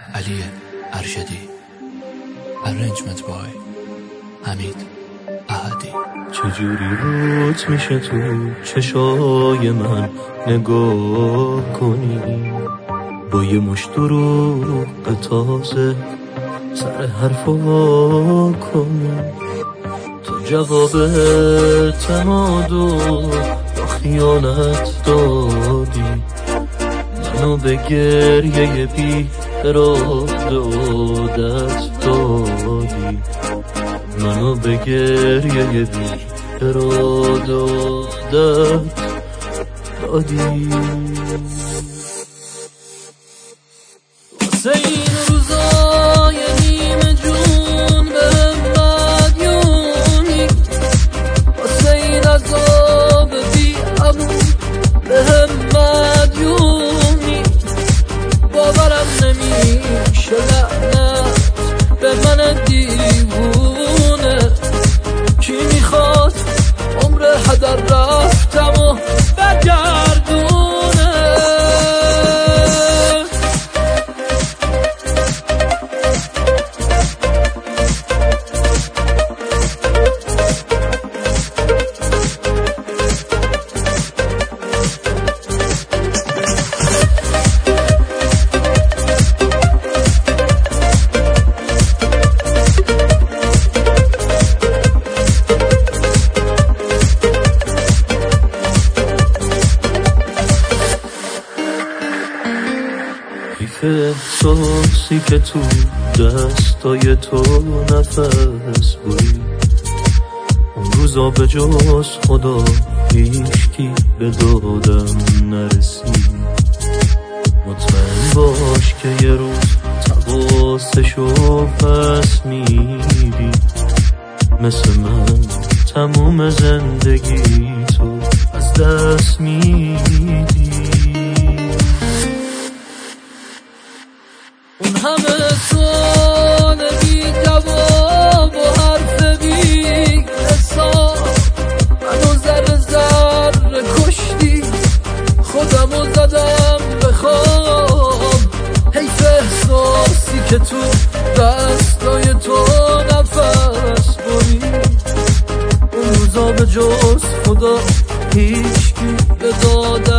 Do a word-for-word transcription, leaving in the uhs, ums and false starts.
علی ارشدی. Arrangement by حمید احدی. چجوری روت میشه تو چشای من نگاه کنی، با یه مش دروغ تازه سر حرفا کنی، تو جواب تمادو با خیانت دادی، منو به گریه بی ارادت دادی، منو به گریه بی ارادت دادی. واسه این روزای نیمه جون بهم مدیونی، واسه این عذاب بی امون بهم مدیونی، باورم نمیشه لعنت به من دیوونه، کی میخواد عمر هدر رفتم و برگردونه. حیف احساسی که تو دستای تو نفس بری، اون روزا به جز خدا هیچکی به دادم نرسید. مطمئن باش که یه روز تقاسشو پس میدی، مثل من تموم زندگی تو از دست میدی. اون همه سال بی جواب و حرف بی حساب، منو ذره ذره کشتی، خودمو زدم به خواب. حیف احساسی که تو دستای تو نفس بری، اون روزا به جز خدا هیچکی به دادم